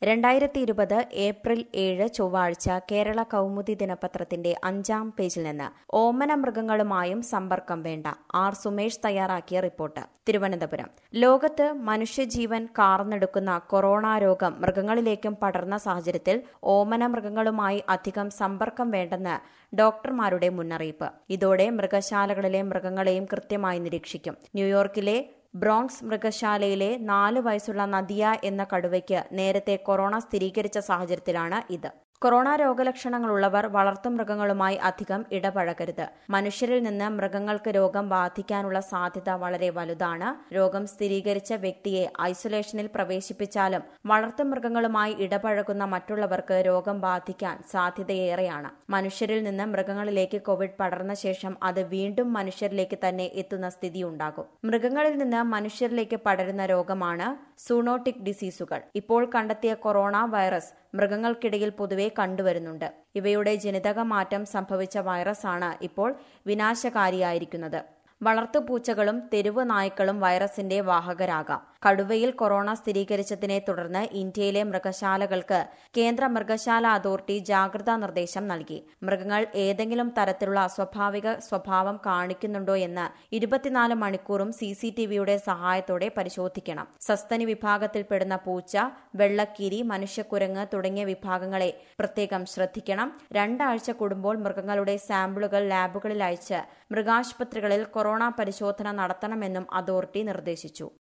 2020 April 7 ചൊവ്വാഴ്ച കേരള കൗമുദി ദിനപത്രത്തിന്റെ 5-ാം പേജിൽ നിന്ന് ഓമന മൃഗങ്ങളുമായും സമ്പർക്കം വേണ്ട. ആർ സുമേഷ് തയ്യാറാക്കിയ റിപ്പോർട്ട്. തിരുവനന്തപുരം. ലോകത്ത് മനുഷ്യജീവൻ കാർന്നെടുക്കുന്ന കൊറോണ രോഗം മൃഗങ്ങളിലേക്കും പടർന്ന സാഹചര്യത്തിൽ ഓമന മൃഗങ്ങളുമായി അധികം സമ്പർക്കം വേണ്ടെന്ന് ഡോക്ടർമാരുടെ മുന്നറിയിപ്പ്. ഇതോടെ മൃഗശാലകളിലെ മൃഗങ്ങളെയും കൃത്യമായി നിരീക്ഷിക്കും. ന്യൂയോർക്കിലെ ബ്രോങ്ക്സ് മൃഗശാലയിലെ 4 വയസ്സുള്ള നദിയ എന്ന കടുവയ്ക്ക് നേരത്തെ കൊറോണ സ്ഥിരീകരിച്ച സാഹചര്യത്തിലാണ് ഇത്. കൊറോണ രോഗലക്ഷണങ്ങളുള്ളവർ വളർത്തുമൃഗങ്ങളുമായി അധികം ഇടപഴകരുത്. മനുഷ്യരിൽ നിന്ന് മൃഗങ്ങൾക്ക് രോഗം ബാധിക്കാനുള്ള സാധ്യത വളരെ വലുതാണ്. രോഗം സ്ഥിരീകരിച്ച വ്യക്തിയെ ഐസൊലേഷനിൽ പ്രവേശിപ്പിച്ചാലും വളർത്തുമൃഗങ്ങളുമായി ഇടപഴകുന്ന മറ്റുള്ളവർക്ക് രോഗം ബാധിക്കാൻ സാധ്യതയേറെയാണ്. മനുഷ്യരിൽ നിന്ന് മൃഗങ്ങളിലേക്ക് കോവിഡ് പടർന്ന ശേഷം അത് വീണ്ടും മനുഷ്യരിലേക്ക് തന്നെ എത്തുന്ന സ്ഥിതിയുണ്ടാകും. മൃഗങ്ങളിൽ നിന്ന് മനുഷ്യരിലേക്ക് പടരുന്ന രോഗമാണ് സൂണോട്ടിക് ഡിസീസുകൾ. ഇപ്പോൾ കണ്ടെത്തിയ കൊറോണ വൈറസ് മൃഗങ്ങൾക്കിടയിൽ പൊതുവെ കണ്ടുവരുന്നുണ്ട്. ഇവയുടെ ജനിതക മാറ്റം സംഭവിച്ച വൈറസാണ് ഇപ്പോൾ വിനാശകാരിയായിരിക്കുന്നത്. വളർത്തുപൂച്ചകളും തെരുവ് നായ്ക്കളും വൈറസിന്റെ വാഹകരാകാം. കടുവയിൽ കൊറോണ സ്ഥിരീകരിച്ചതിനെ തുടർന്ന് ഇന്ത്യയിലെ മൃഗശാലകൾക്ക് കേന്ദ്ര മൃഗശാല അതോറിറ്റി ജാഗ്രതാ നിർദ്ദേശം നൽകി. മൃഗങ്ങൾ ഏതെങ്കിലും തരത്തിലുള്ള അസ്വാഭാവിക സ്വഭാവം കാണിക്കുന്നുണ്ടോ എന്ന് 24 മണിക്കൂറും CCTVയുടെ സഹായത്തോടെ പരിശോധിക്കണം. സസ്തനി വിഭാഗത്തിൽപ്പെടുന്ന പൂച്ച, വെള്ളക്കീരി, മനുഷ്യക്കുരങ്ങ് തുടങ്ങിയ വിഭാഗങ്ങളെ പ്രത്യേകം ശ്രദ്ധിക്കണം. 2 ആഴ്ച കൂടുമ്പോൾ മൃഗങ്ങളുടെ സാമ്പിളുകൾ ലാബുകളിൽ അയച്ച് മൃഗാശുപത്രികളിൽ കൊറോണ പരിശോധന നടത്തണമെന്നും അതോറിറ്റി നിർദ്ദേശിച്ചു.